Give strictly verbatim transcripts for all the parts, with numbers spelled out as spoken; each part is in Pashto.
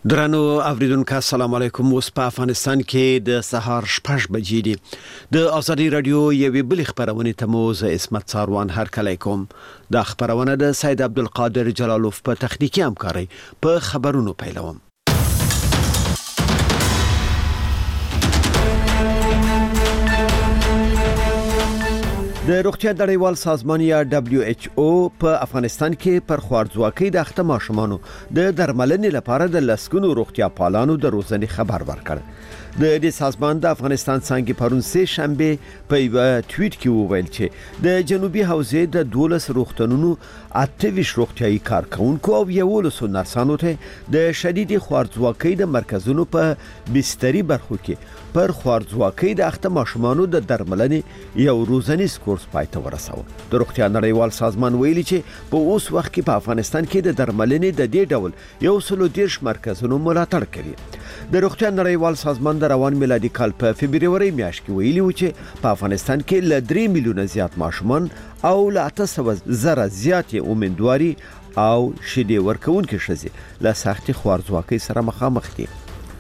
درنو اوریدونکو السلام علیکم. اوس په افغانستان کې د سهار شپږ بجې دي. د ازادي رادیو یوې بلې خبرونه ته مو زه عصمت ساروان هرکلی کوم. دا خبرونه د سید عبدالقادر جلالوف په تخنیکی همکاري په خبرونو پیلوم. د روغتیا نړیوال سازمان یا دبلیو ایچ او په افغانستان کې پر خوارځواکۍ د اخته ماشومانو د درملنې لپاره د لسګونو روغتیا پالانو د روزنې خبر ورکړ. د دې سازمان د افغانستان څنګه پرون سه شنبه په یو ټویټ کې وویل چې د جنوبي حوزې د دولس روغتونونو اتویش روغتیايي کارکونکو او یولسو نرسانو ته د شدید خوارځواکۍ د مرکزونو په بستري برخو کې پر خوارځواکۍ د اخته ماشومانو د درملنې یو روزنیز کورس پای ته ورساوه. د روغتیا نړیوال سازمان ویلي چې په اوس وخت کې په افغانستان کې د درملنې د دې ډول یو سلو دیرش مرکزونو ملاتړ کوي. د روغتیا نړیوال سازمان د روان میلادي کال په فبرवरी میاشت کې ویلي و چې په افغانستان کې ل درې میلیونه زیات ماشومان او ل اته سوه زره زیات امیندواري او شیدې ورکوونکي ښځې له سختي خوارځواکۍ سره مخامخ دي.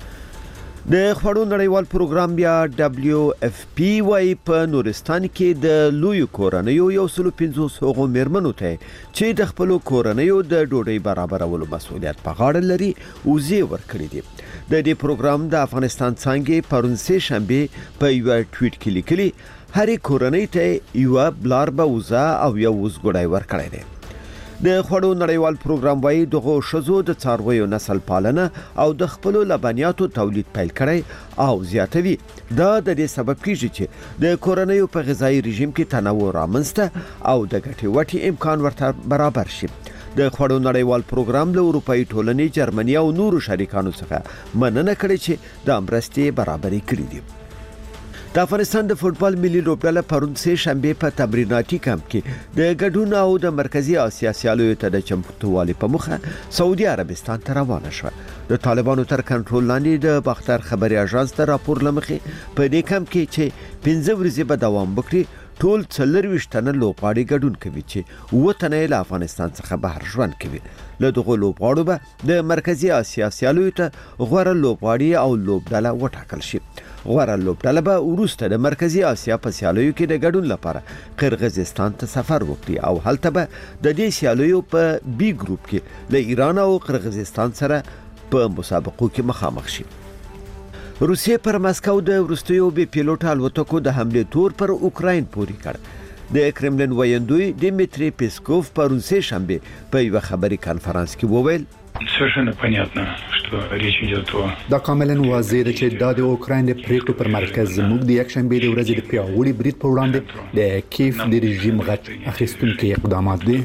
د خوړو نړیوال پروګرام بیا دبلیو اف پی وايي په نورستان کې د لوی کورنیو یو سلو پنځوس هغو میرمنو ته چې د خپل کورنیو د ډوډۍ برابرولو مسؤلیت په غاړه لري وزې ورکړي دي. د دې پروګرام د افغانستان څنګه پرون سه شنبه په یو ټویټ کې لیکلي هرې کورنۍ ته یو بلار به وزه او یو وزګړی ورکړي دي. د خوړو نړیوال پروګرام وايي دغه شزو د څارویو نسل پالنه او د خپل لبنیاتو تولید پیل کړي او زیاتوي. دا د دې سبب کیږي چې د کورنیو په غذایی رژیم کې تنوع رامنځته او د ګټې وټې امکان ورته برابر شي. د خوړو نړیوال پروګرام له اروپאי ټولنې، جرمني او نورو شریکانو څخه مننه کړې چې د مرستې برابرۍ کړې دي. د افغانستان د فوتبال ملي لوبډله پرون سه شنبه په تمریناتي کمپ کې د ګډون او د مرکزی اسیا سیالیو ته د چمتووالي په مخه سعودي عربستان ته روانه شوه. د طالبانو تر کنټرول لاندې د باختر خبري اژانس ته راپور لمخې په دې کمپ کې چې پنځه ورځې به دوام وکړي ټول څلرویشت تنه لوبغاړي ګډون کوي چې اووه تنه له افغانستان څخه بهر ژوند کوي. له دغو لوبغاړو به د مرکزی اسیا سیالیو ته غوره لوبغاړي او لوبډله وټاکل شي. غوره لوبډله به وروسته د مرکزی اسیا په سیالیو کې د ګډون لپاره قرغیزستان ته سفر وکړي او هلته به د دې سیالیو په بی ګروپ کې له ایران او قرغیزستان سره په مسابقو کې مخامخ شي. روسیې پر مسکو د وروستیو بې پیلوټ الوتکو د حمله تور پر اوکراین پورې کړ. د کرملین ویاندوی دیمیتری پیسکوف پرون سه شنبه په یو خبري کانفرنس کې وویل совершенно понятно, что речь идет о دا کاملا واضح ده چې دا د اوکراین د پریکړو پر مرکز موږ د یک شنبه د ورځې د پیاوړي برید په وړاندې د کیف د رژیم غټ اخیستونکي اقدامات دي.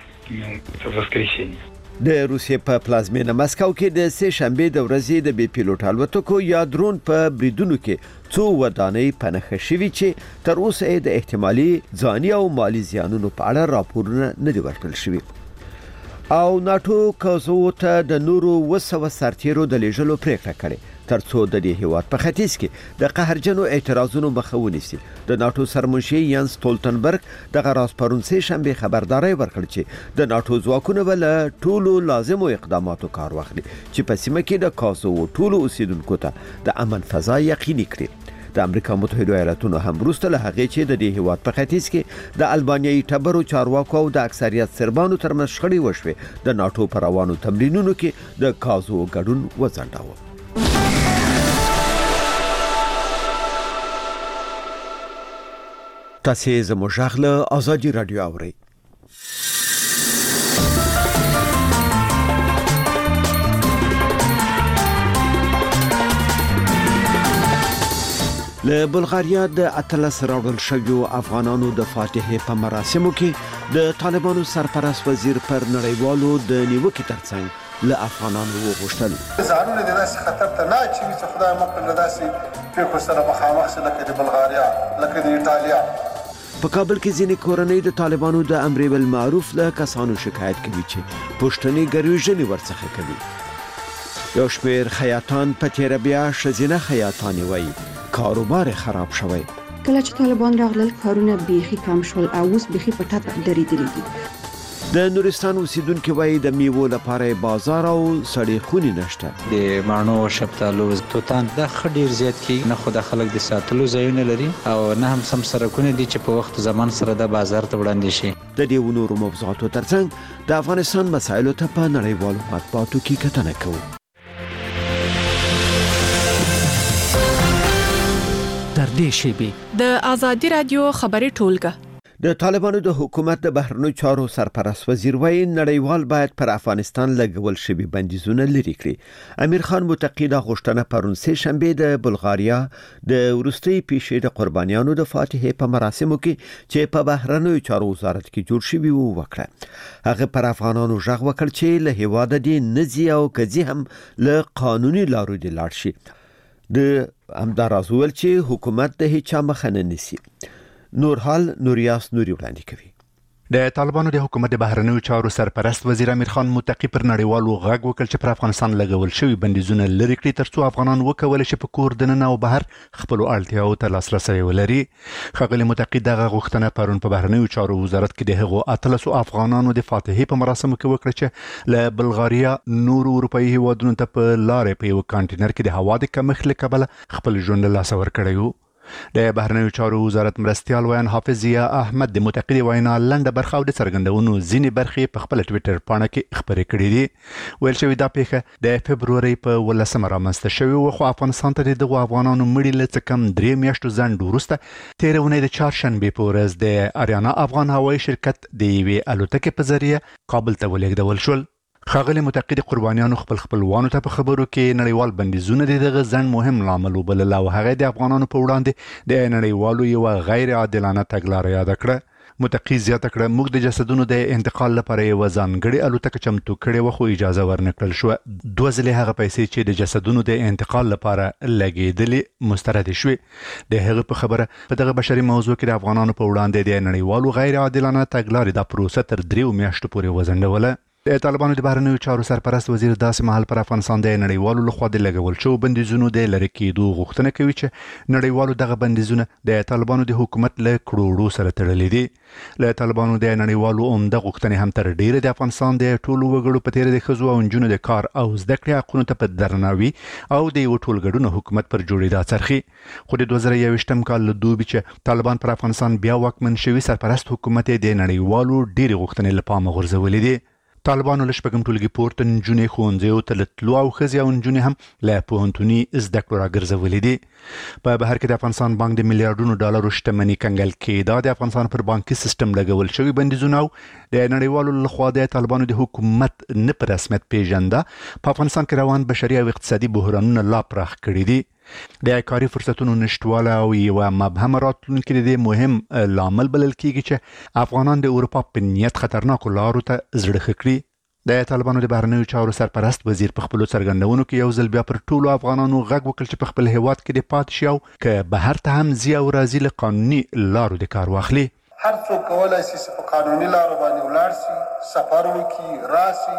د روسیې په پلازمینه مسکو کې د سه شنبه د ورځې د بي پیلوټ الوتکو یا درون په بریدونو کې څو ودانۍ پنهخه شوي چې تر اوسه د احتمالي ځاني او مالی زیانونو په اړه راپورونه نه دي ورکړل شوي. او ناتو کوزو ته د نورو وسو سرتیرو د لیږلو پریکړه کړې ترڅو د دې هیواد په ختیځ کې د قهرجنو اعتراضونو مخه ونیسي. د ناتو سرمنشي یانس ستولتنبرګ د غراس پرون سه شنبه خبرداري ورکړ چې د ناتو ځواکونه بل ټولو لازمو اقداماتو کار واخلي چې په سیمه کې د کوزو ټولو اوسیدونکو ته د امن فضا یقیني کړي. د امریکا متحده ایالاتونو هم وروسته له هغې چې د دې هیواد په ختیځ کې د البانیایي ټبرو چارواکو او د اکثریت سربانو ترمنځ شخړې وشوې د ناتو پر روانو تمرینونو کې د کازو ګډون وځنډاوه. تاسې زموږ غږ له ازادي رادیو اورئ. له بلغاریا د اتلس راوړل شویو افغانانو د فاتحې په مراسمو کې د طالبانو سرپرست وزیر پر نړیوالو د نیوکې ترڅنګ له افغانانو وغوښتل ځانونه د داسې خطر ته نه اچوي چې خدای مو کړه داسې پیښو سره مخامخ شي لکه د بلغاریا لکه د ایټالیا. په کابل کې ځینې کورنۍ د طالبانو د امر بالمعروف له کسانو شکایت کوي چې پښتني ګرویژنې ورڅخه کوي. یو شمېر خیاطان په تیره بیا ښځینه خیاطانې وایي کاروبار خراب شوی. کله چې طالبان راغلل کارونه بیخي کم شول او اوس بیخي په ټاپ درېدلي دي. د نورستان اوسیدونکو وایي د میوو لپاره بازار او سړې خونې نشته. د مڼو، شفتالو، توتان دا ښه ډېر زیات کېږي، نه خو د خلک د ساتلو ځایونه لري او نه هم سم سرکونه دي چې په وخت زمان سره د بازار ته وړاندې شي. د دې نورو موضوعاتو ترڅنګ د افغانستان مسایلو ته په نړیوالو مطبوعاتو کې کتنه کوو. در دې شیبې د آزادي رادیو خبري ټولګه. د طالبانو د حکومت د بهرنیو چارو سرپرست وزیر وایي نړیوال باید پر افغانستان لګول شوي بندیزونه لرې کړي. امیر خان متقی دا غوښتنه پرون سه شنبه د بلغاریا د وروستي پیښې د قربانیانو د فاتحې په مراسمو کې چې په بهرنیو چارو وزارت کې جوړ شوی و وکړه. هغه پر افغانانو ژغ وکړ چې له هیواده دي نزي او کزي هم له قانوني لارو دي لاړ شي. د همداراز ویل چې حکومت د هیڅ مخه نه نیسي. نور حال نوریاس نوري وړاندې کوي. د طالبانو د حکومت د بهرنیو چارو سرپرست وزیر امیر خان متقی پر نړیوالو غږ وکړ چې پر افغانستان لګول شوی بندیزونه لرې کړي ترڅو افغانان وکولای شي په کور دننه او بهر خپل اړتیاو ته لاسرسي ولري. ښاغلي متقی دغه غوښتنه پرون په بهرنیو چارو وزارت کې د هغو اتلسو افغانانو د فاتحې په مراسمو کې وکړه چې له بلغاریا نورو اروپایي هیوادونو ته په لارې په یو کانټینر کې د هوا د کمښت له کبله خپل ژوند له لاسه ورکړی و. د بهرنیو چارو وزارت مرستیال ویان حافظ ضیا احمد د متقی وینا لنډه برخه او د څرګندونو ځینې برخې په خپل ټویټر پاڼه کې خبرې کړې دي. ویل شوی دا پیښه د فبروري په ولسمه رامنځته شوې وه، خو افغانستان ته دغه افغانانو مړي له څه کم درې میاشتو ځنډ وروسته تېره اونۍ د چهارشنبې په ورځ د اریانا افغان هوایي شرکت د یوې الوتکې په ذریعه کابل ته ولېږدول شول. ښاغلي متقی د قربانیانو خپل خپلوانو ته په خبرو کې نړیوال بندیزونه د دغه ځنډ مهم لامل وبلل او هغه د افغانانو په وړاندې د نړیوالو یو غیر عادلانه تګلاره یاد کړه. متقی زیاته کړه موږ د جسدونو د انتقال لپاره یو ځانګړې الوتکه چمتو کړې وه، خو اجازه ورنکړل شوه. دوه ځلې هغه پیسې چې د جسدونو د انتقال لپاره لګېدلې مسترد شوې. د هغه په خبره په دغه بشري موضوع کې د افغانانو په وړاندې د نړیوالو غیر عادلانه تګلارې دا پروسه تر دریو میاشتو پورې وځنډوله. د طالبانو د بهرنیو چارو سرپرست وزیر داسې مهال پر افغانستان د نړیوالو لخوا د لګول شوو بندیزونو د لرې کېدو غوښتنه کوي چې نړیوالو دغه بندیزونه د طالبانو د حکومت له کړوړو سره تړلي دي. له طالبانو د نړیوالو عمده غوښتنې هم تر ډیره د افغانستان د ټولو وګړو په تېره د ښځو او نجونو د کار او زده کړې حقونو ته په درناوي او د یو ټولګډون حکومت پر جوړېدا څرخي. خو د دوه زره یوویشتم کال له دوبي چې طالبان پر افغانستان بیا واکمن شوي، سرپرست حکومت د نړیوالو ډېرې غوښتنې له پامه غورځولې دي. طالبانو له شپږم ټولګي پورته نجونې ښوونځیو ته له تلو او ښځې او نجونې هم له پوهنتوني زده کړو راګرځولې دي. په بهر کې د افغانستان بانک د میلیارډونو ډالرو شتمني کنګل کېدا د افغانستان پر بانکي سیستم لګول شوي بندیزونه او د نړیوالو لخوا د طالبانو د حکومت نه په رسمیت پیژنده په افغانستان کې روان بشري او اقتصادي بحرانونه لا پراخ کړي دي. د کاري فرصتونو نشټواله او یو مبهم راتلونکي د مهم لامل بلل کېږي چې افغانان د اروپا په نیت خطرناکو لارو ته زړه ښه کړي. د طالبانو د بهرنیو چارو سرپرست وزیر په خپلو څرګندونو کې یو ځل بیا پر ټولو افغانانو غږ وکړ چې په خپل هیواد کې د پاتې شي او که بهر ته هم ځي او راځي له قانوني لارو د کار واخلي. هر څوک کولی شي چې په قانوني لارو باندې ولاړ شي، سفر وکړي، راشي،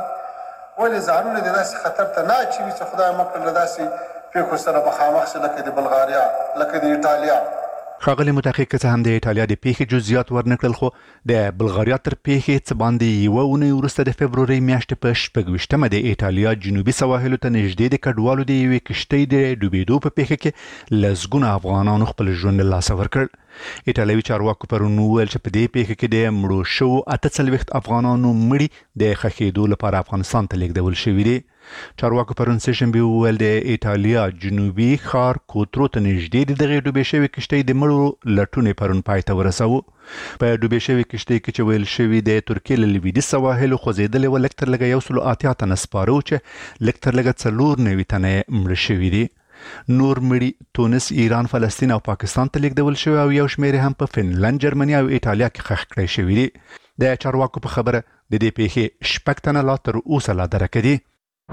ولې ځانونه د داسې خطر ته نه اچوي چې خدای مه کړي له داسې پیښو سره مخامخ شي لکه د بلغاریا، لکه د ایټالیا. ښاغلي متحقق که څه هم د ایټالیا د پیښې جزئیات ورنکړل، خو د بلغاریا تر پیښې څه باندې یوه اونۍ وروسته د فبروري میاشتې په شپږ ویشتمه د ایټالیا جنوبي سواحلو ته نږدې د کډوالو د یوې کښتۍ د ډوبېدو په پیښه کې لسګونه افغانانو خپل ژوند له لاسه ورکړ. ایټالوي چارواکو پرون وویل چې په دې پیښه کې د مړو شوو اته څلوېښت افغانانو مړي د ښخېدو لپاره افغانستان ته لیږدول شوي دي. چارواکو پرون سه شنبې وویل د ایټالیا جنوبي ښار کوترو ته نږدې د دغې ډوبې شوې کښتۍ د مړو لټون پرون پای ته ورساوه. په ډوبې شوې کښتۍ کې چې ویل شوي د ترکیې له لویدیځ سواحلو خوځېدلې وه، لږ تر لږه یو سلو اتیا تنه سپاره وو چې لږ تر لږه څلور نوي تنه یې مړه شوي دي. نور مړي تونس، ایران، فلسطین او پاکستان ته لیږدول شوي او یو شمېر هم په فنلند، جرمني او ایټالیا کې ښخ کړی شوي دي. د چارواکو په خبره د دې پیښې شپږ تنه لا تر اوسه لا درکه دي.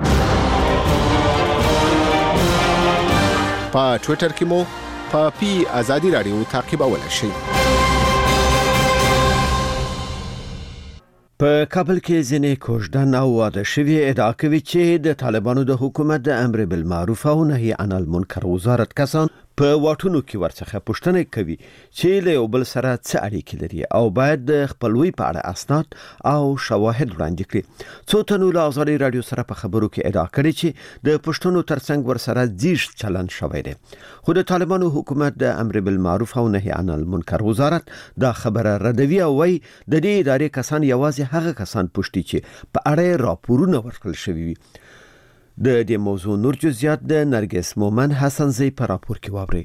په ټویټر کې مو په پی آزادي رادیو تعقیبولی شئ. په کابل کې ځینې کوژدن او واده شوي ادعا کوي چې د طالبانو د حکومت د امر بالمعروف او نهي عن المنکر وزارت کسان په واټونو کې ورڅخه پوښتنه کوي چې له یو بل سره څه اړیکې لري او باید د خپلوي په اړه اسناد او شواهد وړاندې کړي. څو تنو له آزادي رادیو سره په خبرو کې ادعا کړې چې د پښتنو ترڅنګ ورسره زیږ چلن شوی دی. خو د طالبانو حکومت د امر بالمعروف او نهي عن المنکر وزارت دا خبره ردوي او وايي د دې ادارې کسان یوازې هغه کسان پوښتي چې په اړه راپورونه ورکړل شوي وي. د دې موضوع نور جزئیات د نرګس مومن حسنزی په راپور کې واوري.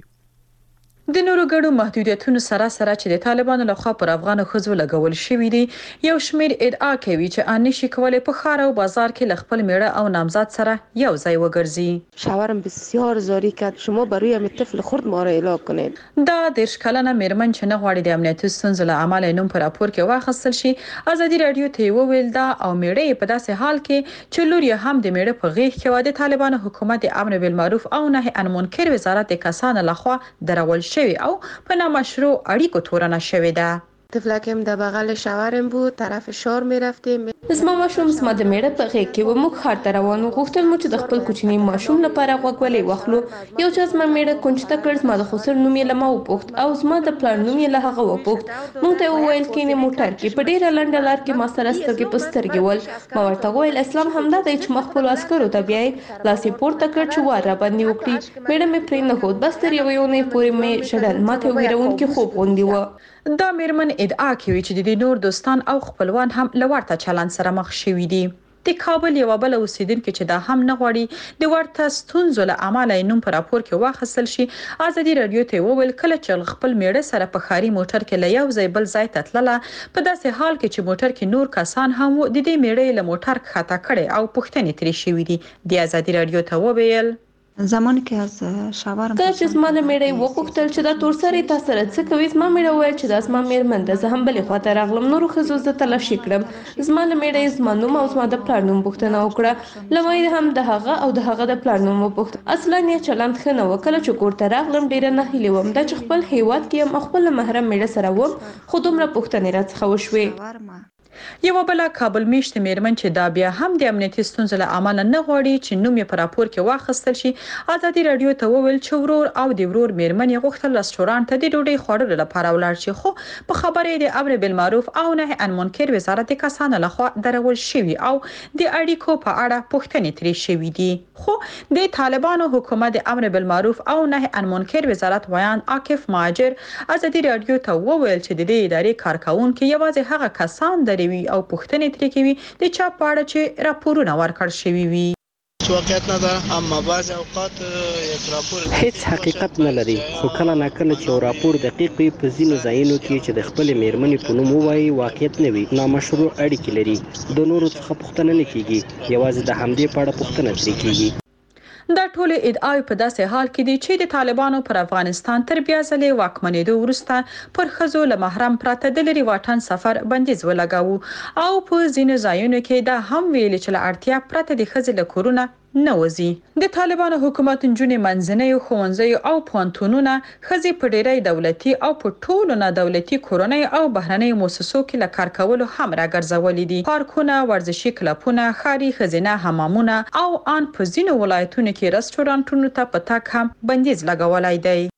د نورو ګډو محدودیتونو سره سره چې د طالبانو لخوا پر افغان ښځو لګول شوی دي، یو شمیر ادعا کوي چې ان نشي کولای په ښار او بازار کې لخپل میړه او نامزد سره یو ځای وګرځي. شوهرم بسیار زاری کرد شما برای هم طفل خرد ما را اعلام کنید. دا د شکلنه میرمن چې نه غواړي د امنیتي ستونزو له امله نوم په راپور کې واخیستل شي، آزادي رادیو ته وویل دا او میړه په داسې حال کې چې لور یې هم د میړه په غیږ کې و د طالبانو حکومت د امر بالمعروف او نهي عن المنکر وزارت د کسانو لخوا درول شوی او په نامشروع اړیکو تورنه شوې ده. طفلکم د بغل شوهرم بود طرف شار می رفتیم. زما ماشوم زما د میړه په غېږ کې و، موږ ښار ته روانو. غوښتل مو چې د خپل کوچني ماشوم لپاره غوږوالۍ واخلو. یو چا زما میړه کونج ته کړ، زما د خسر نوم یې له ما وپوښت او زما د پلار نوم یې له هغه وپوښت. موږ ته وویل کینې موټر کې په ډېره لنډه لار کې ما سره سترګې په سترګې ول. ما ورته وویل اسلام همدا دی چې ما خپلو عسکرو ته بیایي. لاس یې پورته کړ چې وار را باندې وکړي. میړه مې پرې نه ښود، بس تر یوې اونۍ پورې مې ژړل. ما ته ویرونکي خوب غوندې و. دا میرمن ادعا کوي چې د نور دوستان او خپلوان هم له ورته چلند سره مخ شوي دي. د کابل یو بل اوسیدونکو چې دا هم نه غواړي د ورته ستونزو له امله نوم په راپور کې واخیستل شي، آزادي رادیو ته وویل کله چې خپل میړه سره په خاري موټر کې له یو ځای بل ځای ته تلله، په داسې حال کې چې موټر کې نور کسان هم د دې میړه له موټر ښکته کړي او پوښتنې ترې شوي دي. د آزادي رادیو ته وویل زمانی که از شوهرم کله چې زما له میړه وغوښتل چې دا تور سرې تا سره څه کوي، زما میړه وویل چې دا زما میرمن ده. زه هم بلې خواته راغلم، نورو ښځو زه تلاشي کړم. زما له میړه زما نوم او زما د پلار نوم پوښتنه وکړه. له ما یې هم د هغه او د هغه د پلار نوم وپوښت. اصلا یې چلند ښه نه و. کله چې کور ته راغلم ډېره ناهیلې وم دا چې خپل هیواد کې یم او خپل محرم میړه سره وم، خو دومره پوښتنې راڅخه وشوې. یو بل کابل میشت میرمن چې دا بیا هم د امنیتي ستونزو له امله نه غواړي چې نوم یې په راپور کې واخیستل شي، آزادي رادیو ته وویل چې ورور او د ورور میرمن یې غوښتل رستورانت ته د ډوډۍ خوړلو لپاره ولاړ شي، خو په خبرې د امر بالمعروف او نهي عن المنکر وزارت د کسانو لخوا درول شوی او د اړیکو په اړه پوښتنې ترې شوې دي. خو د طالبانو حکومت د امر بالمعروف او نهي عن المنکر وزارت ویان عاکف مهاجر آزادي رادیو ته وویل چې د دې ادارې کارکونکو یوازې هغه کسان دري او پوښتنې ترې کوي د چا په اړه چې راپورونه ورکړل شوي وي. واقعیت نه ده، اما بعض اوقات یک راپور هیڅ حقیقت نه لري، خو کله ناکله چې یو راپور دقیق وي په ځینو ځایونو کې چې د خپل میرمنې په نوم ووایي واقعیت نه وي، نامشروع اړیکې لري. د نورو څخه پوښتنه نه کیږي، یوازې د همدې په اړه پوښتنه ترې کیږي. دا ټول ادعای په داسې حال کې دي چې د طالبانو پر افغانستان تر بیا ځلې واکمنېدو وروسته پر ښځو له محرم پرته د لرې واټن سفر بندیز ولګاوه او په ځینو ځایونو کې دا هم ویل چې له اړتیا پرته د ښځې له کورونه نه وځي. د طالبانو حکومت نجونې منځنیو ښوونځیو او پوهنتونونه ښځې په ډېری دولتي او په ټولو نه دولتي کورنۍ او بهرنیو مؤسسو کې له کار کولو هم راګرځولي دي. پارکونه، ورزشي کلبونه، ښاري ښځینه حمامونه او ان په ځینو ولایتونو کې رستورانټونو ته په تګ هم بندیز لګولای دی.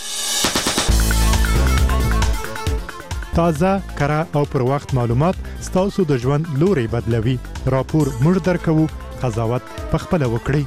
تازه، کره او پر وخت معلومات ستاسو د ژوند لوري بدلوي. راپور موږ درکوو، قضاوت پخپله وکړئ.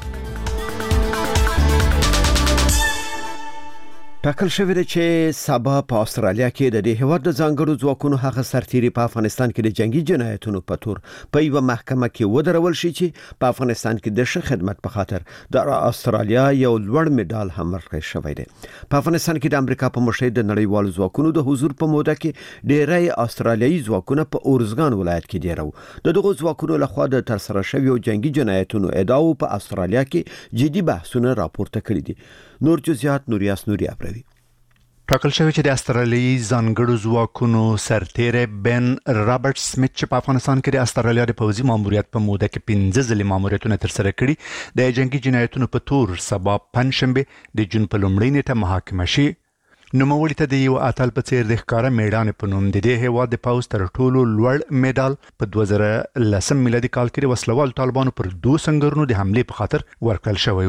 ټاکل شوی دی چې سبا په استرالیا کې د دې هیواد د ځانګړو ځواکونو هغه سرتیري په افغانستان کې د جنگي جنایتونو په تور په یو محکمه کې ودرول شي چې په افغانستان کې د ښه خدمت په خاطر د استرالیا یو لوړ میډال هم ورکړی شوی دی. په افغانستان کې د امریکا په مشرۍ د نړیوالو ځواکونو د حضور په موده کې ډیری استرالیایي ځواکونه په اورزګان ولایت کې دي. راو د دغو ځواکونو لخوا د ترسره شویو جنگي جنایتونو ادعاو په استرالیا کې جدي بحثونه راپورته کړي دي. نور جزئیات نوریاس نوري ابروي. ټاکل شوی چې د استرالیایي ځانګړو ځواکونو سرتیری بن رابرټ سمیت چې په افغانستان کې د استرالیا د پوځي ماموریت په موده کې پنځه ځلې ماموریتونه ترسره کړي د جنگي جنایتونو په تور سبا پنځشنبه د جون په لومړۍ نیټه محاکمه شي. نوموړي ته د یو اتل په څیر د ښکارا میډان په نوم د دې هیواد د پوځ تر ټولو لوړ میډال په دوه زره لسم میلادي کال کې د وسلوال طالبانو پر دوه سنگرونو د حمله په خاطر ورکړل شوی و.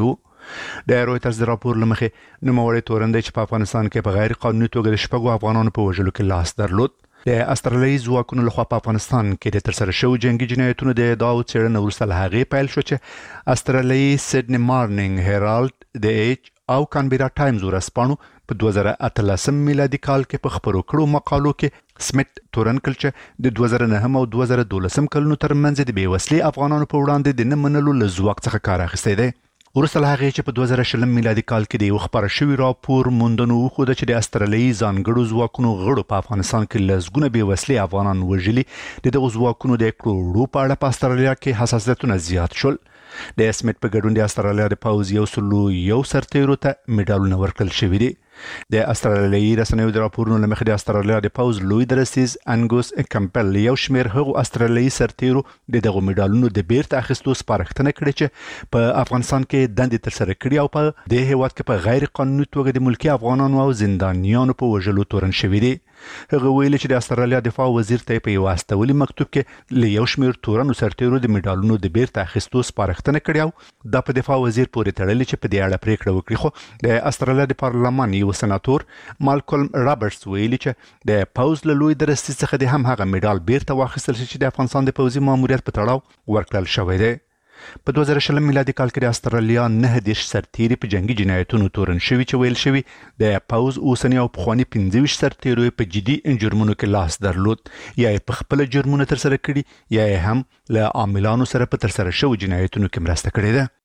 د رويټرز راپور لمخې نوموړی تورن دی چې په افغانستان کې په غیر قانوني توګه د شپږو افغانانو په وژلو کې لاس درلود. د استرالیایي ځواکونو لخوا په افغانستان کې د ترسره شوو جنگي جنایتونو د ادعاو څېړنه وروسته له هغې پیل شو چې استرالیایي سیډني مارنینګ هیرالډ د ایچ او کانبیرا ټایمز ورځپاڼو په دوه زره اتلسم میلادي کال کې په خپرو کړو مقالو کې سمیت تورن کړل چې د دوه زره نهم او دوه زره دولسم کلونو ترمنځ د بې وسلې افغانانو په وړاندې د نه منلو له ځواک څخه کار اخیستی دی. وروسته له هغې چې په دوه زره شلم میلادي کال کې د یو خپاره شوي راپور موندنو وښوده چې د استرالیایي ځانګړو ځواکونو غړو په افغانستان کې لسګونه بې وسلې افغانان وژلي، د دغو ځواکونو د کړو په اړه په استرالیا کې حساسیتونه زیات شول. د سمیت په ګډون د استرالیا د پوځ یو سلو یو سرتیرو ته میډالونه ورکړل شوي دي. د استرالیایي رسنیو د راپورونو له مخې د استرالیا د پوځ لوی درستیز انګوس کمپل یو شمېر هغو استرالیایي سرتیرو د دغو میډالونو د بیرته اخیستو سپارښتنه کړې چې په افغانستان کې دندې ترسره کړي او په دې هېواد کې په غیر قانوني توګه د ملکي افغانانو او زندانیانو په وژلو تورن شوي دي. هغه ویلي چې د استرالیا دفاع وزیر ته په یو استولي مکتوب کې له یو شمېر تورنو سرتیرو د میډالونو د بیرته اخیستو سپارښتنه کړې او دا په دفاع وزیر پورې تړلې چې په دې اړه پریکړه وکړي. خو د استرالیا د پارلمان یو سناتور مالکولم رابرټس ویلي چې د پوځ له لوی درستي څخه د هم هغه میډال بیرته واخیستل شي چې د افغانستان د پوځي ماموریت په تړاو ورکړل شوی دی. په دوه زره شلم میلادي کال کې د استرالیا نه دیش سرتیري په جنگي جنایتونو تورن شوي چې ویل شوي د پوځ اوسني او پخواني پنځه ویشت سرتیرو په جدي جرمونو کې لاس درلود، یا یې په خپله جرمونه ترسره کړي یا یې هم له عاملانو سره په ترسره شوو جنایتونو کې مرسته کړې ده.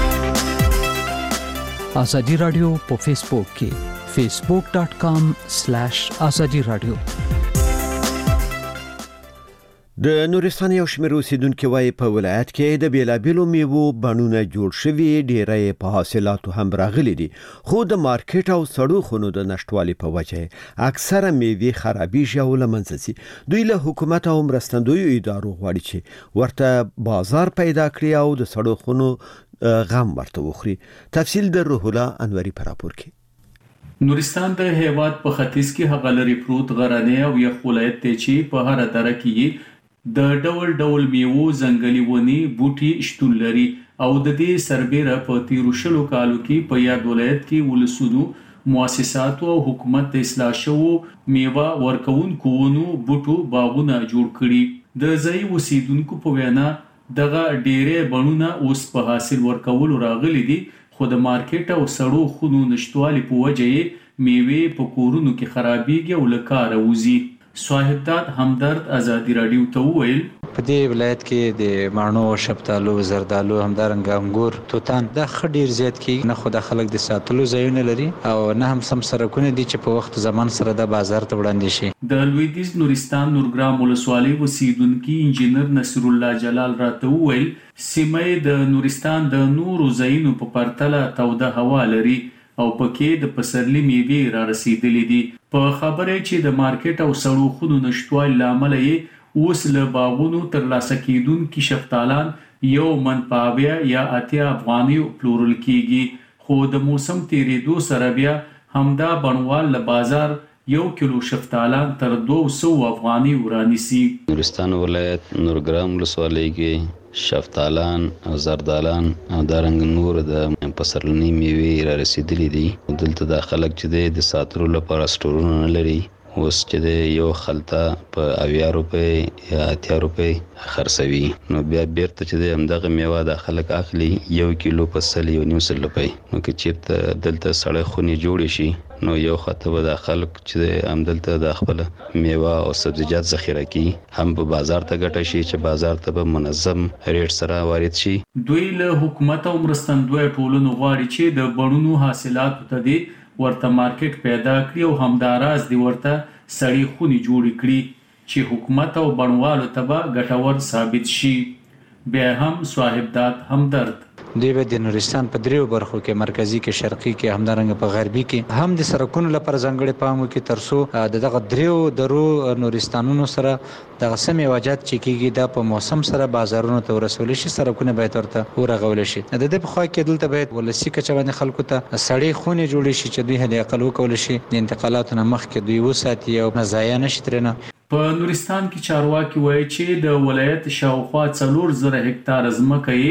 ازادي رادیو په فیسبوک کې فیسبوک ډاټ کام سلیش ازادي رادیو. د نورستان یو شمېر اوسیدونکي وایي په ولایت کې د بیلابیلو میوو بڼونه جوړ شوي، ډیری په حاصلاتو هم راغلي دي، خو د مارکیټ او سړو خونو د نشټوالي په وجه اکثره میوې خرابېږي او له منځه ځي. دوی له حکومت او مرستندویو ادارو غواړي چې ورته بازار پیدا کړي او د سړو خونو غم ورته وخوري. تفصیل د روح الله انوري په راپور کې. نورستان د هیواد په ختیځ کې هغه لري پروت غرنی او یخ ولایت دی چې په هر دره کې د ډول ډول میوو ځنګلي ونې بوټي شتون لري او د دې سربېره په تیرو شلو کالو کې په یاد ولایت کې ولسونو مؤسساتو او حکومت د اصلاح شوو میوه ورکوونکو ونو بوټو باغونه جوړ کړي. د ځایي اوسیدونکو په وینا دغه ډیرې بڼونه اوس په حاصل ورکولو راغلي دي، خو د مارکیټ او سړو خونو نشټوالي په وجه یې میوې په کورونو کې خرابېږي او له کاره وځي. صاحبداد همدرد ازادي رادیو ته وویل په دې ولایت کې د ماڼو، شفتالو، زردالو، همدارنګه انګور، توتان دا ښه ډیر زیات کېږي. نه خو د خلک د ساتلو ځایونه لري او نه هم سم سړکونه دي چې په وخت زمان سره د بازار ته وړاندې شي. د لویدیځ نورستان نورګرام ولسوالۍ اوسیدونکي انجینر نصر الله جلال راته وویل سیمه د نورستان د نورو ځایونو په پرتله توده هوا لري او پکې د پسرلي میوې را رسیدلې دي. په خبره چې د مارکیټ او سړو خونو نشټوالي له امله یې اوس له باغونو ترلاسه کېدونکي شفتالان یو من په اویا یا اتیا افغانیو پلورل کېږي، خو د موسم تېرېدو سره بیا همدا بڼوال له بازار یو کیلو شفتالان تر دوه سوه افغاني ورانیسي. نورستان ولایت نورګرام ولسوالۍ کې شفتالان او زردالان او دارنګ نور د پسرلني میوې را رسیدلې دي. دلته د خلک چې د ساتلو لپاره سټورونه نه لري، اوس چې د یو خلطه په اویا روپۍ یا اتیا روپۍ خرڅوي، نو بیا بیرته چې د همدغه میوه د خلک اخلي یو کیلو په سل یو نیم سل روپۍ. نو که چېرته دلته سړی خونې جوړې شي نو یو خطه به د خلک چې همدلته د خپل میوه او سبزیجات ذخیره کړي، هم په بازار ته ګټه شي چې بازار ته به منظم ریټ سره وارد شي. دوی له حکومت او مرستندویه ټولنو غواړي چې د بڼونو حاصلاتو ته دې ورته مارکیټ پیدا کړي او همداراز دې ورته سړې خونې جوړې کړي چې حکومت او بڼوالو ته به ګټور ثابت شي. بیا هم صاحبداد همدرد دوی به د نورستان په دریو برخو کې مرکزی کې، شرقي کې، همدارنګه په غربي کې هم د سړکونو لپاره ځانګړي پام وکړي ترڅو د دغه دریو درو نورستانونو سره دغه سمې واجات چې کېږي دا په موسم سره بازارونو ته ورسول شي، سړکونه باید ورته ورغول شي. د دې په خوا کې دلته باید ولسي کچه باندې خلکو ته سړې خونې جوړې شي چې دوی حد اقل وکول شي د انتقالاتو نه مخکې دوی وساتي او ضایع نشي ترېنه. په نورستان کې چارواکي وایي چې د ولایت شاوخوا څلور زره هکتار ځمکه یې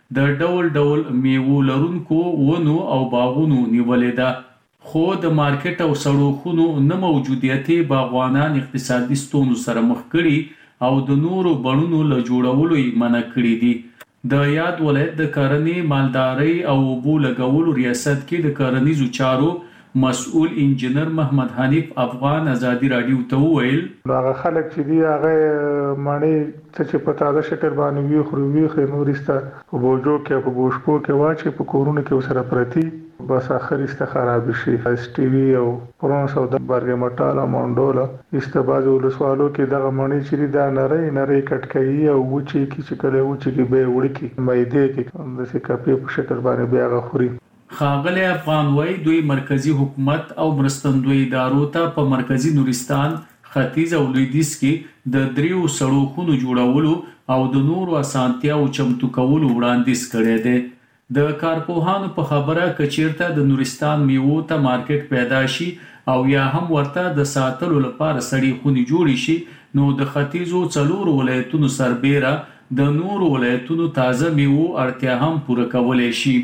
د ډول ډول میوو لرونکو ونو او باغونو نیولې ده خو د مارکیټ او سړکونو نه موجودیت باغوانان اقتصادي ستونزو سره مخ کړي او د نورو بڼونو له جوړولو یې منع کړي دي. د یاد ولایت د کرنې مالدارۍ او اوبو لګولو ریاست کې د کرنیزو چارو مسؤل انجنیر محمد حنیف افغان ازادي رادیو ته وویل هغه خلک چې دی هغه معنی چې په تازه شکل باندې وی خو وی خو نورسته په بوجو کې په بوشکو کې واچي په کورونو کې سره پرتی بس اخرسته خراب شي. اس ټي وي او پرونس او د برګ مټاله مونډولا استباز ولسوالو کې دغه معنی چې دا نری نری کټکۍ او وچی کې چې کله وچی کې به وړي کې مېده کې د څه کپی په شکل باندې بیا غخوري. خاغلی افغان وای دوی مرکزی حکومت او مرستندوی ادارو ته په مرکزی نورستان ختیځ او لویدیځ کې د دریو سړکونو جوړولو او د نورو اسانتیاو چمتو کولو وړاندیز کړی دی. د کارپوهانو په خبره کچیرته د نورستان میوو ته مارکیټ پیدا شي او یا هم ورته د ساتلو لپاره سړي خونې جوړې شي نو د ختیځو څلورو ولایتونو سربیره د نورو ولایتونو تازه میوو اړتیا هم پوره کولی شي.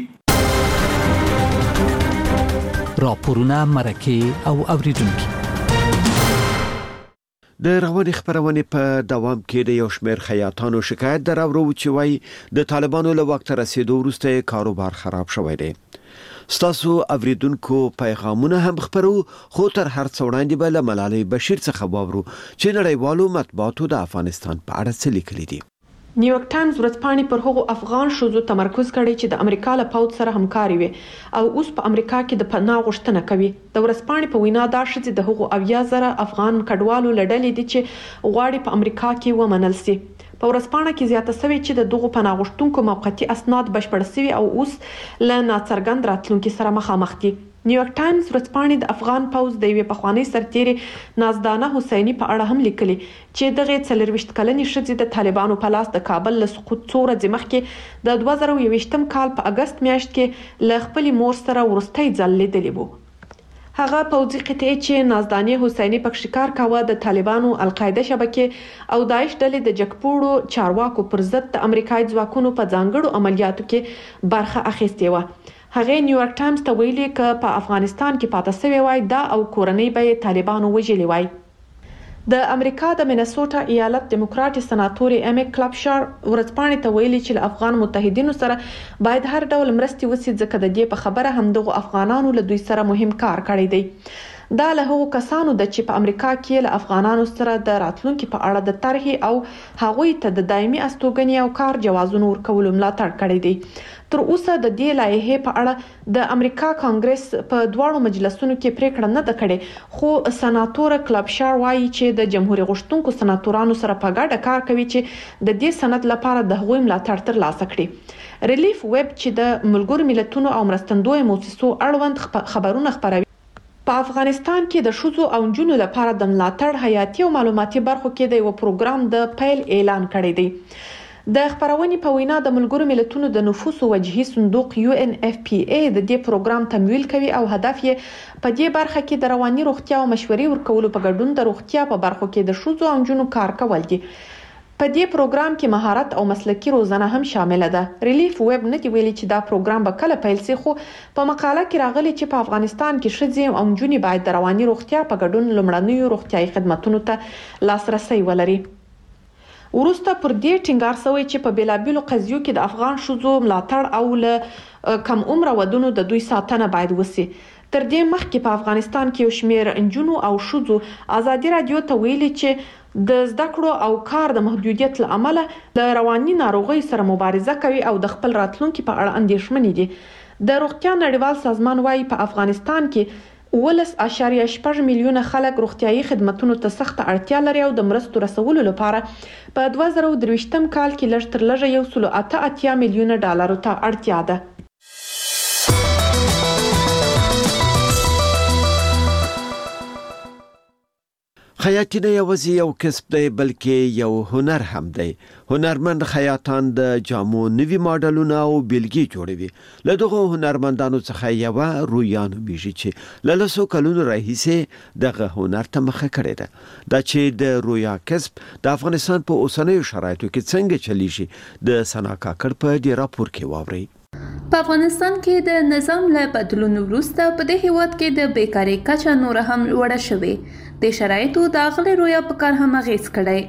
راپورونه مرکه او اوریدونکو د رواني خبرونه په دوام کې د یو شمېر خیاطانو شکایت دراوړو چې وایي د طالبانو له وخت رسیدو وروسته کاروبار خراب شوی دی. ستاسو اوریدونکو پیغامونه هم خبرو خو تر هر څه وړاندې به له ملالۍ بشیر څخه واورو چې نړیوالو مطبوعاتو د افغانستان په اړه څه لیکلي دي. نیویارک ټایمز ورځپاڼې پر هغو افغان ښځو تمرکز کړی چې د امریکا له پوځ سره همکاري وي او اوس په امریکا کې د پناه غوښتنه کوي. د ورځپاڼې په وینا دا ښځې د هغو اویا زره افغان کډوالو له ډلې دي چې غواړي په امریکا کې ومنل شي. په ورځپاڼه کې زیاته شوې چې د دغو پناه غوښتونکو موقتي اسناد بشپړ شوي او اوس له ناڅرګند راتلونکي سره مخامخ دي. نیویارک ټایمز ورځپاڼې د افغان پوځ د یوې پخوانۍ سرتیرې نازدانه حسیني په اړه هم لیکلي چې دغه څلرویشت کلنې ښځې د طالبانو په لاس د کابل له سقوط څو ورځې مخکې د دوه زره یوویشتم کال په اګست میاشت کې له خپلې مور سره وروستی ځل لیدلی وو. هغه پوځي قطعې چې نازدانه حسیني پکې کار کاوه د طالبانو القاعده شبکې او داعش ډلې د جګپوړو چارواکو پر ضد د امریکایي ځواکونو په ځانګړو عملیاتو کې برخه اخیستې وه. هغه نیویارک ټایمز ته ویلي چې په افغانستان کې پاتې شوی وای دا او کورنۍ به طالبانو وژلي وای. د امریکا د مینیسوټا ایالت دیموکراټ سناتوري ایم کلپشار ورځپاڼې ته ویلي چې افغان متحدینو سره باید هر ډول مرستې وشي ځکه د دې په خبره هم دغه افغانانو له دوی سره مهم کار کړی دی. دا له هغو کسانو د چې په امریکا کې له افغانانو سره د راتلونکي په اړه د طرحې او هغوی ته د دایمي استوګنې او کار جوازونو ورکولو ملاتړ کړی دی. تر اوسه د دې لایحې په اړه د امریکا کانګرس په دواړو مجلسونو کې پریکړه نه ده کړې خو سناتور کلپشار وایي چې د جمهوریت غوښتونکو سناتورانو سره په ګډه کار کوي چې د دې سند لپاره د هغوی ملاتړ ترلاسه کړي. ریلیف ویب چې د ملګرو ملتونو او مرستندوی موسسو اړوند خبرونه خپروي په افغانستان کې د ښځو او نجونو لپاره د ملاتړ حیاتي او معلوماتي برخو کې د یو پروګرام د پیل اعلان کړی دی. د خبرونې په وینا د ملګرو ملتونو د نفوس وجهي صندوق یو ان اف پی ای د دې پروګرام تمویل کوي او هدف یې په دې برخه کې د رواني روغتیا او مشورې ورکولو په ګډون د روغتیا په برخو کې د ښځو او نجونو کار کول دي. په دې پروګرام کې مهارت او مسلکي روزنه هم شامل ده. ریلیف ویب نه دی ویلي چې دا پروګرام به کله پیل شي خو په مقاله کې راغلي چې په افغانستان کې ښځې او نجونې باید د رواني روغتیا په ګډون لومړنیو روغتیايي خدماتو ته لاسرسي ولري. ورسته پر دې ټینګار شوی چې په بیلابیلو قضیو کې د افغان ښځو ملاتړ او له کم عمره ودونو د دوی ساتنه باید وشي. تر دې مخکې په افغانستان کې یو شمېر نجونو او ښځو ازادي رادیو ته ویلي چې د زده کړو او کار د محدودیت له امله د رواني ناروغۍ سره مبارزه کوي او د خپل راتلونکي په اړه اندېښمنې دي. د روغتیا نړیوال سازمان وايي په افغانستان کې ولس اشاریه شپږ میلیونه خلک روغتیايي خدماتو ته سخت اړتیا لري او د مرستو رسولو لپاره په دوه زره درویشتم کال کې لږ تر لږه یو سل اته اتیا میلیونه ډالرو ته اړتیا ده. خیاطي نه یوازې یو کسب دی بلکې یو هنر هم دی. هنرمند خیاطان د جامو نوي ماډلونه او بیلګې جوړوي. له دغو هنرمندانو څخه یوه رویا نومیږي چې له لسو کلونو راهیسې دغه هنر ته مخه کړې ده. دا چې د رویا کسب د افغانستان په اوسنیو شرایطو کې څنګه چلیږي د ثنا کاکړ په دې راپور کې واورئ. په افغانستان کې د نظام له بدلون وروسته په دې هیواد کې د بیکارۍ کچه نور هم لوړه شوې. د شرایطو د اغلې رویا په کار هم اغیز کړی.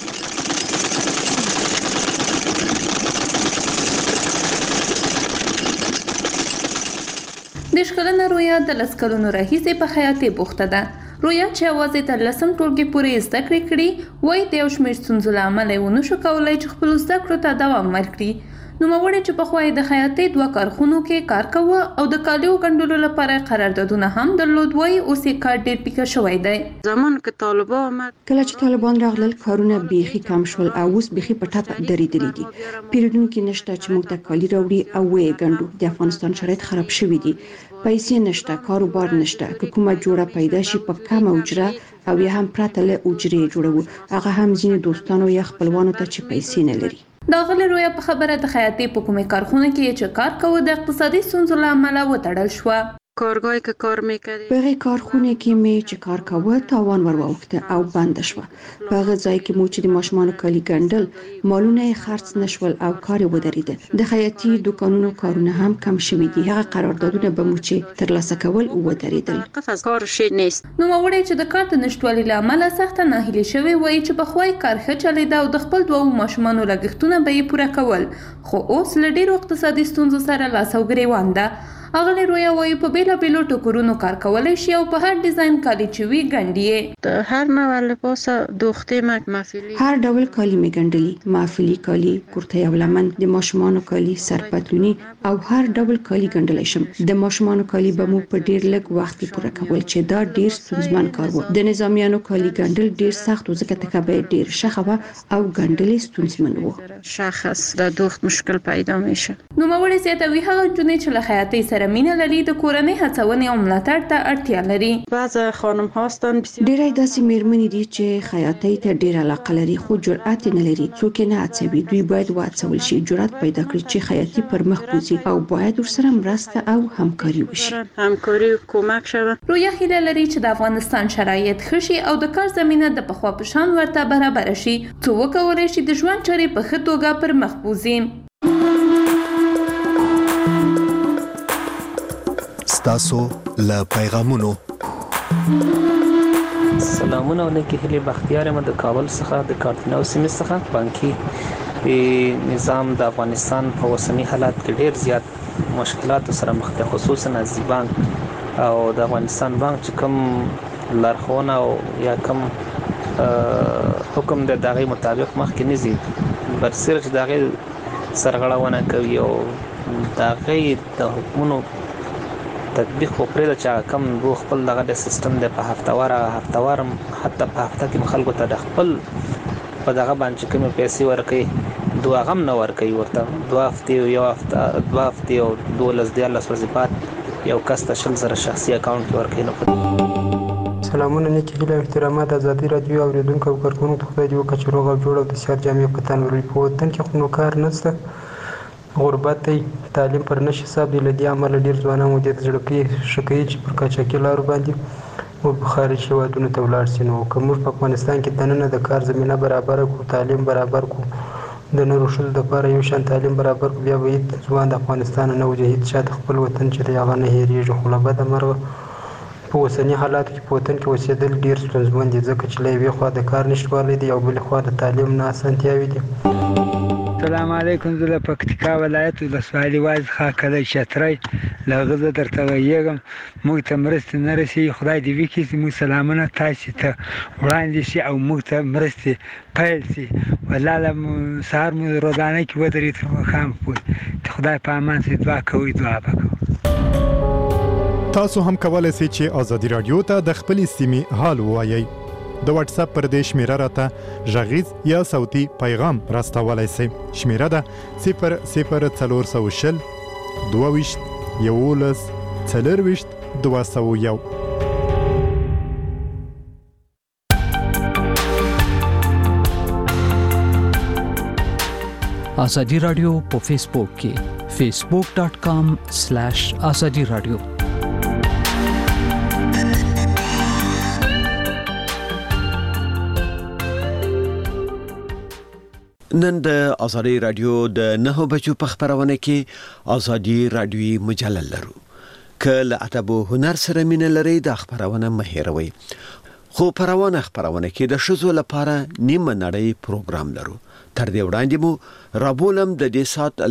د شکلنه رویا د لس کلونو راهیسې په خیاطۍ بوخته ده. رویا چې یوازې تر لسم ټولګي پورې زده کړې کړي وایي د یو شمېر ستونزو له امله یې ونه شو کولی چې خپلو زده کړو ته دوام ورکړي. نوموړی چې پخوا یې د خیاطۍ دوه کارخونو کې کار کوه او د کالیو ګنډلو لپاره قراردادونه هم درلود، وایي اوس یې کار ډېر پیکه شوی دی. زمانو کې طالبان آمد کله چې طالبان راغلل کارونه بیخي کم شول او اوس بیخي په ټاپه درېدلي دي. پیرودونکي نشته چې موږ ته کالي راوړي او ویې ګنډو. د افغانستان شرایط خراب شوي دي. پیسې نشته، کاروبار نشته. که کومه جوړه پیدا شي په کمه اجره او یا هم پرته له اجرې جوړوو، هغه هم ځینې دوستانو یا خپلوانو ته چې پیسې نه لري. د غلې رویا په خبره د خیاطۍ په کومې کارخونه کې چې کار کوو د اقتصادي ستونزو له امله وتړل شوه. کارگاهی که کار میکردی په هغه کارخونه کې می چې کار کوه تاوان ور واوښته او بند شوه. په هغه ځای کې مو چې د ماشومانو کالي ګنډل مالونه یې خرڅ نشول او کار یې ودرېده. د خیاطۍ دوکانونو کارونه هم کم شوي دي. هغه قراردادونه به مو چې ترلاسه کول ودرېدل. قفز کار شي نیست. نوموړی چې د کار د نشټوالي له امله سخته ناهیلې شوې وایي چې پخوا یې کار ښه چلېده او د خپل دوو ماشومانو لګښتونه به یې پوره کول، خو اوس له ډېرو اقتصادي ستونزو سره لاس او ګریوان ده. اغلی رویا وایي په بیلابیلو ټوکرونو کار کولی شي او په هر ډیزاین کالي چې وي ګنډي یې. د هر نوع لباس دوختې محفلي هر ډول کالي می ګنډلي، محفلي کالي، کورتۍ او لمن، د ماشومانو کالي، سرپتلوني او هر ډول کالي ګنډلی شم. د ماشومانو کالي به مو په ډیر لږ وخت کې پوره کول چې دا ډیر ستونزمن کار و. د نظامیانو کالي ګنډل ډیر سخت و ځکه تکبه ډیر شخه و او ګنډل ستونزمن و. شخص د دوخت مشکل پیدا میشه. نوموړی زیاتوي هغه نجونې چې له خیاطۍ سره مینه لري د کورنۍ هڅونې او ملاتړ ته اړتیا لري. بعض خانم هاستن ډېری داسې میرمنې دي چې خیاطۍ ته ډېر علاقه لري خو جرأت نه لري. څوک نه هڅوي. دوی باید وهڅول شي، جرأت پیدا کړي چې خیاطۍ پر مخ بوځي او باید ورسره مرسته او همکاري وشي. همکاري او کمک شوه. رویا هیله لري چې د افغانستان شرایط ښه شي او د کار زمینه د پخوا په شان ورته برابر شي څو وکولای شي د ژوند چارې په ښه توګه پر مخ بوځي. تاسو له پیغامونو سلامونه علیکم. هلی بختیار ما د کابل څخه د کارتناو سیمې څخه بانکي نظام د افغانستان په اوسنی حالات کې ډیر زیات مشکلات سره مخ ده، خصوصا از بانک او د افغانستان بانک چې کوم لارښوونه او یا کوم حکم د دغه مطابق مخ کې نزي برسر چې دغه سرغړونه کوي او دغه د حکومتونو تطبیق خو پرې د چا کم بو خپل دغه د سیستم د په هفتوار هفتوار حتی په هفته کې خلکو ته د خپل په دغه باندې کوم پیسې ورکړي دوه غم نه ورکړي ورته دوه هفته یو هفته دوه هفته او دولس دیارلس ورځې بعد یو کس ته شل زره شخصي اکاونټ کې ورکړي نه. سلامونه نیکی هیله احترامات ازادي رادیو اوریدونکو او کارکونکو ته خدای دې وکړي چې روغ او جوړ او د صحت جامع په تن ولري. په وطن کې خو نو کار نشته، غربت دی، تعلیم پر نشي حساب دی. لدی عمل ډیر ځوانان مو د زړګي شکایي چې پر کاچاکي لارو باندې او په خارج هیوادونو ته ولاړ سي. نو کوم په افغانستان کې دننه د کار زمينه برابر کو، تعلیم برابر کو، د نورو شل د لپاره یو شان تعلیم برابر کو، بیا به ځوان د افغانستان نه وجهید شاته خپل وطن چې هغه نه هېریږي. خو له بده مرغه په اوسني حالاتو کې په وطن کې اوسېدل ډیر ستونزمن دي ځکه چې له یوې خوا د کار نشتوالی دی او بلې خوا د تعلیم نه اسانتیاوې دي. السلام علیکم. زه له پکتیکا ولایت ولسوالۍ واز خاکلی چترۍ له هغه زه درته ویږم موږ ته مرستې نه رسېږي. خدای دې وکړي چې موږ سلامونه تاسې ته وړاندې شي او موږ ته مرستې پیل شي. والله له سهار مو روزانه کې ودرېد تر ماښام پورې. خدای په امان سي دعا کوئ، دعا به کوو. تاسو هم کولای شئ چې ازادي رادیو ته د خپلې سیمې حال ووایئ. د واتس اپ پر دې شمیره راته غږیز یا صوتي پیغام راستولای شئ. شمیره ده صفر صفر څلور سوه شل دوه ویشت یولس څلور ویشت دوه سوه یو. ازادي رادیو په فیسبوک کې فیسبوک ډاٹ کام سلیش ازادي رادیو. نن د ازادي رادیو د نه بجو په خبرونه کې ازادي رادیوي مجله لرو. کله اتبو هنر سره مینه لري د خبرونه مهیروي. خو پروانه خبرونه کې د شذو لپاره نیمه نړۍ پروګرام لرو. تر دې وړاندې مو رابولم د دې سات